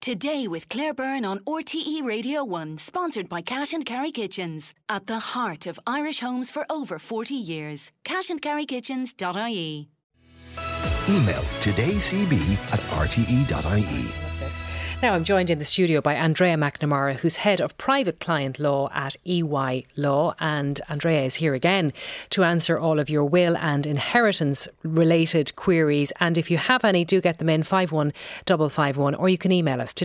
Today with Claire Byrne on RTE Radio 1, sponsored by Cash and Carry Kitchens. At the heart of Irish homes for over 40 years. cashandcarrykitchens.ie. Email todaycb@rte.ie. Now I'm joined in the studio by Andrea McNamara, who's Head of Private Client Law at EY Law. And Andrea is here again to answer all of your will and inheritance related queries. And if you have any, do get them in 51551, or you can email us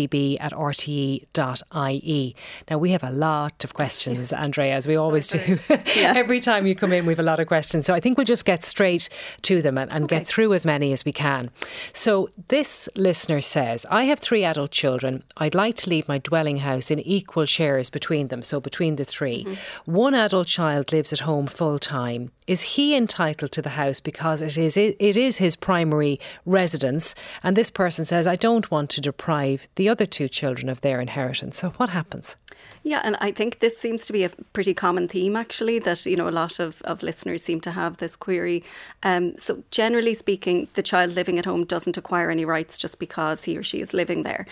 todaycb@rte.ie. Now we have a lot of questions, Andrea, as we always do. Every time you come in, we have a lot of questions. So I think we'll just get straight to them and get through as many as we can. So this listener says, I have 3 adult children. I'd like to leave my dwelling house in equal shares between them, so between the 3. One adult child lives at home full time. Is he entitled to the house because it is his primary residence? And this person says, I don't want to deprive the other 2 children of their inheritance. So what happens? Yeah, and I think this seems to be a pretty common theme, actually, that, a lot of listeners seem to have this query. So generally speaking, the child living at home doesn't acquire any rights just because he or she is living there.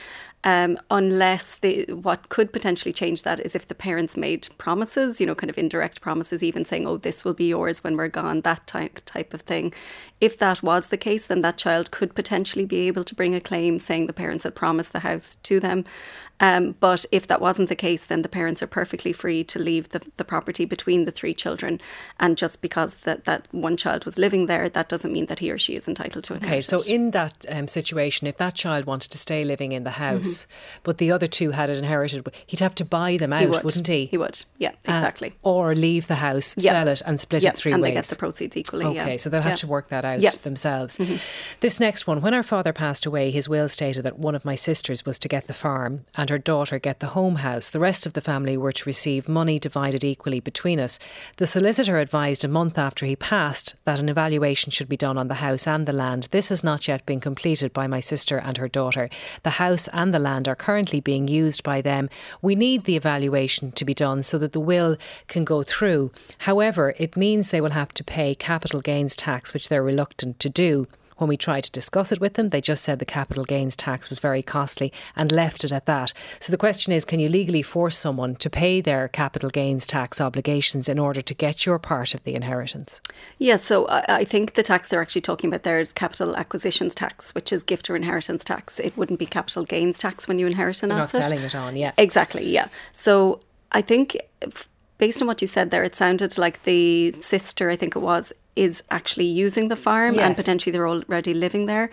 Unless what could potentially change that is if the parents made promises, kind of indirect promises, even saying, oh, this will be yours when we're gone, that type of thing. If that was the case, then that child could potentially be able to bring a claim saying the parents had promised the house to them. But if that wasn't the case, then the parents are perfectly free to leave the property between the 3 children. And just because that one child was living there, that doesn't mean that he or she is entitled to inheritance. Okay, so in that situation, if that child wanted to stay living in the house, but the other 2 had it inherited, he'd have to buy them out, wouldn't he? He would, yeah, exactly. Or leave the house, sell it and split it 3 ways. And they get the proceeds equally, Okay, so they'll have to work that out themselves. This next one, when our father passed away, his will stated that one of my sisters was to get the farm and her daughter get the home house. The rest of the family were to receive money divided equally between us. The solicitor advised a month after he passed that an evaluation should be done on the house and the land. This has not yet been completed by my sister and her daughter. The house and the land are currently being used by them. We need the evaluation to be done so that the will can go through. However, it means they will have to pay capital gains tax, which they're reluctant to do. When we tried to discuss it with them, they just said the capital gains tax was very costly and left it at that. So the question is, can you legally force someone to pay their capital gains tax obligations in order to get your part of the inheritance? Yeah, so I think the tax they're actually talking about there is capital acquisitions tax, which is gift or inheritance tax. It wouldn't be capital gains tax when you inherit an asset. Not selling it on, yeah. Exactly, yeah. So I think based on what you said there, it sounded like the sister, I think it was, is actually using the farm and potentially they're already living there.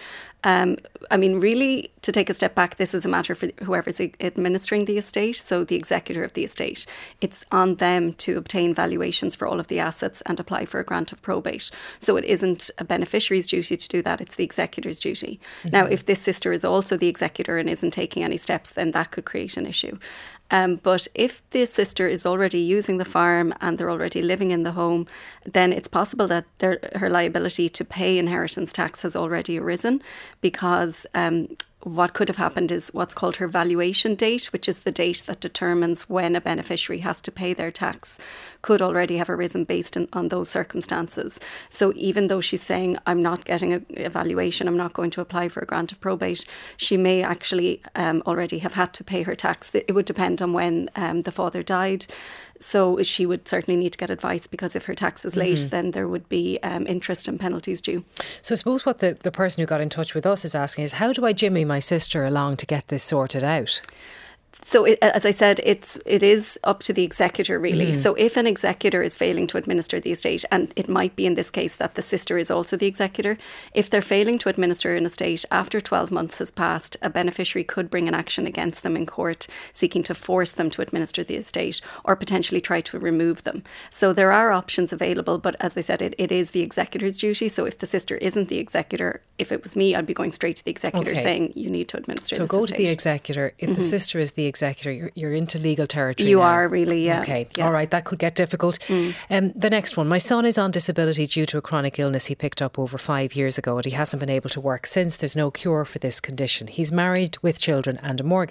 I mean, really, to take a step back, this is a matter for whoever's administering the estate, so the executor of the estate. It's on them to obtain valuations for all of the assets and apply for a grant of probate. So it isn't a beneficiary's duty to do that, it's the executor's duty. Now, if this sister is also the executor and isn't taking any steps, then that could create an issue. But if the sister is already using the farm and they're already living in the home, then it's possible that her liability to pay inheritance tax has already arisen, because what could have happened is what's called her valuation date, which is the date that determines when a beneficiary has to pay their tax, could already have arisen based on those circumstances. So even though she's saying, I'm not getting a valuation, I'm not going to apply for a grant of probate, she may actually already have had to pay her tax. It would depend on when the father died. So she would certainly need to get advice, because if her tax is late, then there would be interest and penalties due. So I suppose what the person who got in touch with us is asking is, how do I jimmy my sister along to get this sorted out? So as I said, it is up to the executor, really. So if an executor is failing to administer the estate, and it might be in this case that the sister is also the executor, if they're failing to administer an estate after 12 months has passed, a beneficiary could bring an action against them in court seeking to force them to administer the estate or potentially try to remove them. So there are options available, but as I said, it is the executor's duty. So if the sister isn't the executor, if it was me, I'd be going straight to the executor saying you need to administer this estate. So go to the executor. If the sister is the executor, you're into legal territory. You now. are really, yeah. Okay, yeah. All right, that could get difficult. The next one, my son is on disability due to a chronic illness he picked up over 5 years ago, and he hasn't been able to work since. There's no cure for this condition. He's married with children and a mortgage.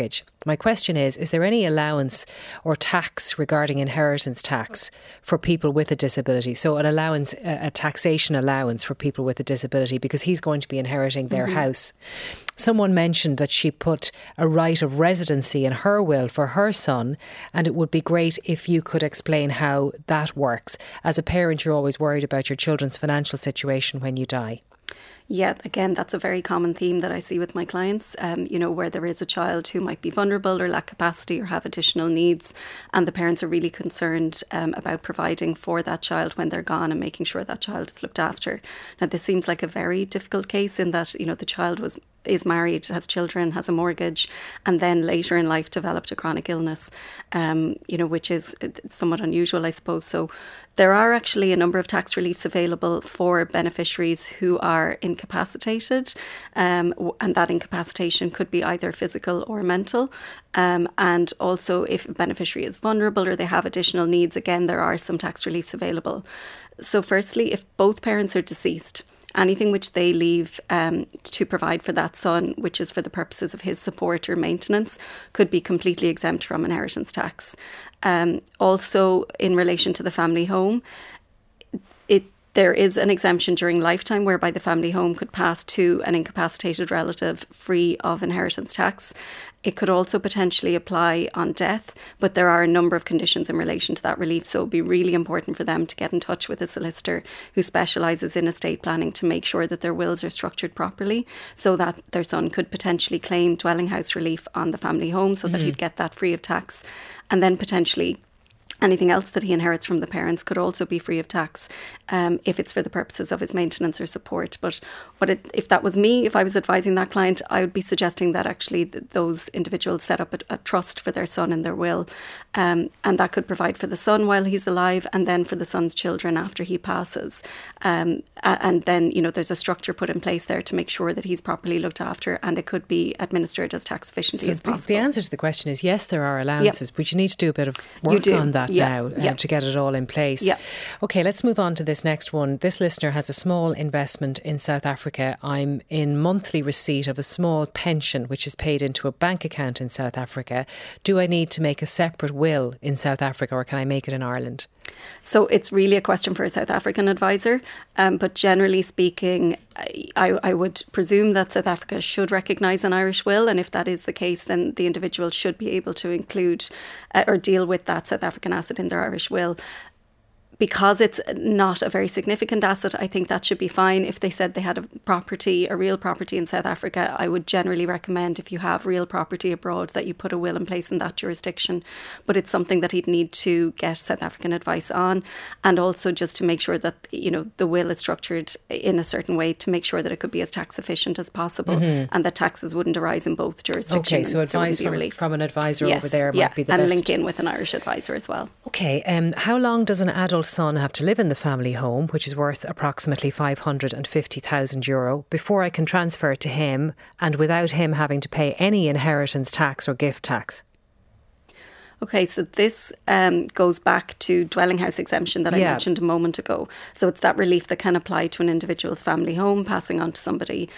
My question is there any allowance or tax regarding inheritance tax for people with a disability? So an allowance, a taxation allowance for people with a disability, because he's going to be inheriting their house. Someone mentioned that she put a right of residency in her will for her son, and it would be great if you could explain how that works. As a parent, you're always worried about your children's financial situation when you die. Yeah, again, that's a very common theme that I see with my clients, where there is a child who might be vulnerable or lack capacity or have additional needs, and the parents are really concerned about providing for that child when they're gone and making sure that child is looked after. Now, this seems like a very difficult case in that, the child is married, has children, has a mortgage, and then later in life developed a chronic illness, which is somewhat unusual, I suppose. So there are actually a number of tax reliefs available for beneficiaries who are incapacitated, and that incapacitation could be either physical or mental. And also if a beneficiary is vulnerable or they have additional needs, again, there are some tax reliefs available. So firstly, if both parents are deceased, anything which they leave to provide for that son, which is for the purposes of his support or maintenance, could be completely exempt from inheritance tax. Also, in relation to the family home, there is an exemption during lifetime whereby the family home could pass to an incapacitated relative free of inheritance tax. It could also potentially apply on death, but there are a number of conditions in relation to that relief. So it would be really important for them to get in touch with a solicitor who specialises in estate planning to make sure that their wills are structured properly so that their son could potentially claim dwelling house relief on the family home so that he'd get that free of tax. And then potentially anything else that he inherits from the parents could also be free of tax if it's for the purposes of his maintenance or support. But if that was me, if I was advising that client, I would be suggesting that actually those individuals set up a trust for their son in their will, and that could provide for the son while he's alive and then for the son's children after he passes. And then, there's a structure put in place there to make sure that he's properly looked after, and it could be administered as tax efficiently as possible. The answer to the question is yes, there are allowances, but you need to do a bit of work on that now to get it all in place. Yeah. Okay, let's move on to this next one. This listener has a small investment in South Africa. I'm in monthly receipt of a small pension which is paid into a bank account in South Africa. Do I need to make a separate will in South Africa, or can I make it in Ireland? So it's really a question for a South African advisor, but generally speaking, I would presume that South Africa should recognise an Irish will, and if that is the case, then the individual should be able to include or deal with that South African asset in their Irish will. Because it's not a very significant asset, I think that should be fine. If they said they had a real property in South Africa, I would generally recommend, if you have real property abroad, that you put a will in place in that jurisdiction. But it's something that he'd need to get South African advice on, and also just to make sure that the will is structured in a certain way to make sure that it could be as tax efficient as possible, and that taxes wouldn't arise in both jurisdictions. Okay, so advice from an advisor over there might be the best. And link in with an Irish advisor as well. Okay, how long does an adult son have to live in the family home, which is worth approximately €550,000, before I can transfer it to him and without him having to pay any inheritance tax or gift tax? Okay, so this goes back to dwelling house exemption that I mentioned a moment ago. So it's that relief that can apply to an individual's family home, passing on to somebody.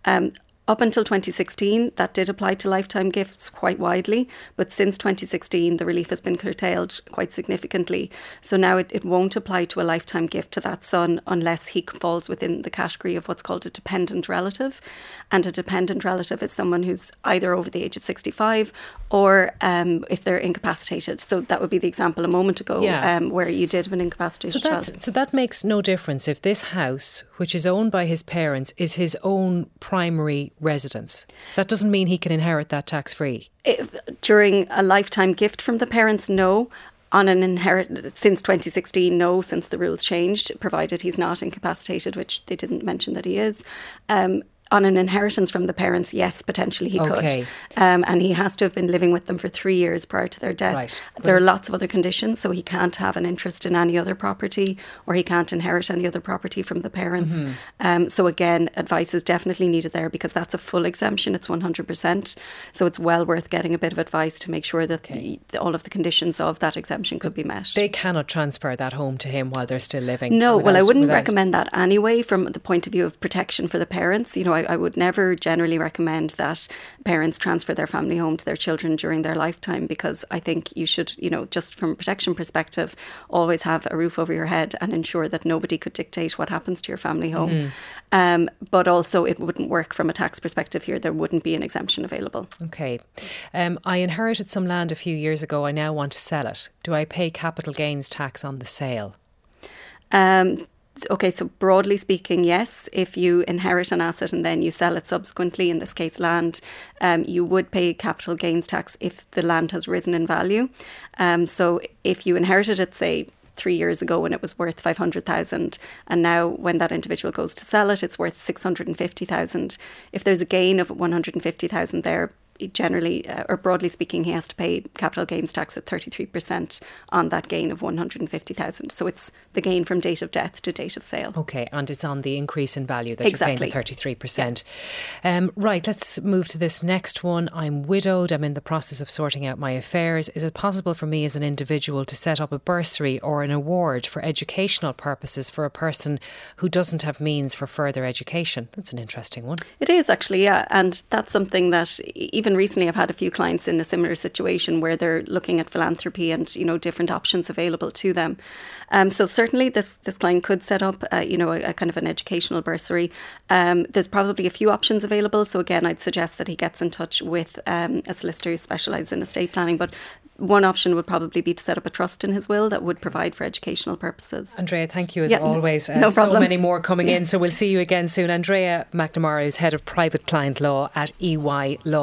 Up until 2016, that did apply to lifetime gifts quite widely, but since 2016, the relief has been curtailed quite significantly. So now it won't apply to a lifetime gift to that son unless he falls within the category of what's called a dependent relative. And a dependent relative is someone who's either over the age of 65 or if they're incapacitated. So that would be the example a moment ago where you did have an incapacitated child. So that makes no difference if this house, which is owned by his parents, is his own primary residence. That doesn't mean he can inherit that tax-free. During a lifetime gift from the parents, no. On an inheritance, since 2016, no, since the rules changed, provided he's not incapacitated, which they didn't mention that he is. On an inheritance from the parents, yes, potentially he could. And he has to have been living with them for 3 years prior to their death. Right. There are lots of other conditions, so he can't have an interest in any other property, or he can't inherit any other property from the parents. So again, advice is definitely needed there, because that's a full exemption. It's 100%. So it's well worth getting a bit of advice to make sure that all of the conditions of that exemption could be met. They cannot transfer that home to him while they're still living? No, I wouldn't recommend that anyway, from the point of view of protection for the parents. I would never generally recommend that parents transfer their family home to their children during their lifetime, because I think you should, just from a protection perspective, always have a roof over your head and ensure that nobody could dictate what happens to your family home. But also it wouldn't work from a tax perspective here. There wouldn't be an exemption available. Okay. I inherited some land a few years ago. I now want to sell it. Do I pay capital gains tax on the sale? Okay, so broadly speaking, yes. If you inherit an asset and then you sell it subsequently, in this case land, you would pay capital gains tax if the land has risen in value. So if you inherited it, say, 3 years ago when it was worth 500,000, and now when that individual goes to sell it, it's worth 650,000. If there's a gain of 150,000 there, generally, or broadly speaking, he has to pay capital gains tax at 33% on that gain of 150,000. So it's the gain from date of death to date of sale. Okay, and it's on the increase in value that you're paying the 33%. Yeah. Right, let's move to this next one. I'm widowed. I'm in the process of sorting out my affairs. Is it possible for me as an individual to set up a bursary or an award for educational purposes for a person who doesn't have means for further education? That's an interesting one. It is actually, yeah. And that's something that even recently I've had a few clients in a similar situation where they're looking at philanthropy and, different options available to them. So certainly this client could set up, a kind of an educational bursary. There's probably a few options available. So again, I'd suggest that he gets in touch with a solicitor who specialises in estate planning. But one option would probably be to set up a trust in his will that would provide for educational purposes. Andrea, thank you as always. No problem. So many more coming in. So we'll see you again soon. Andrea McNamara is Head of Private Client Law at EY Law.